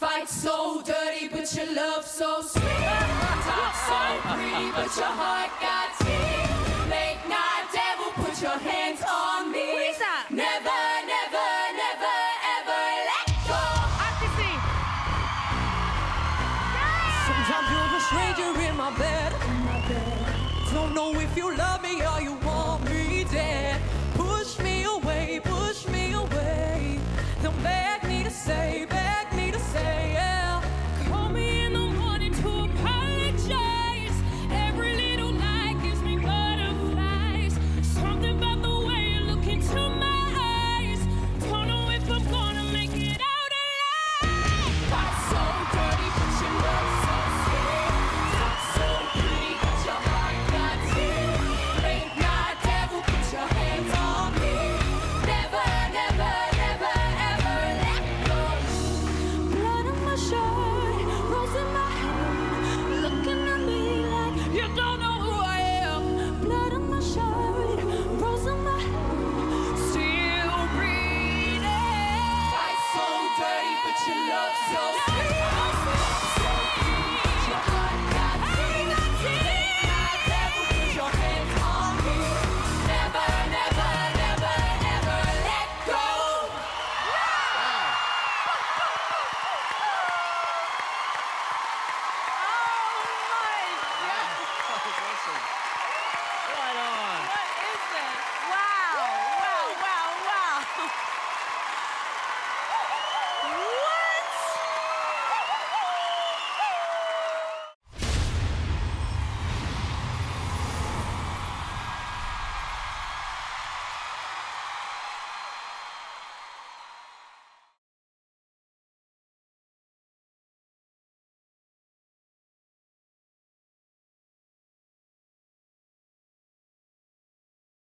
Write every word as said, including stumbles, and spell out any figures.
Fight so dirty, but your love so sweet. Talk so pretty, but your heart got teeth. Late night devil, put your hands on me. Who is that? Never, never, never, ever let go. Artistry. Sometimes you're a stranger in my bed. Don't know if you love me or you want me dead. Push me away, push me away. Don't beg me to say, beg me to say, yeah. Call me in the morning to apologize. Every little lie gives me butterflies. Something about the way you look into my eyes. Don't know if I'm gonna make it out alive. Fight so dirty, but your love so sweet. Talk so pretty, but your heart got teeth. Late night devil, put your hands on me. Never, never, never, ever let go. Blood on my shirt, rose in my hand. Looking at me like you don't know who I am. Blood on my shirt, rose in my hand. Still breathing. Fight so dirty, but your love so sweet.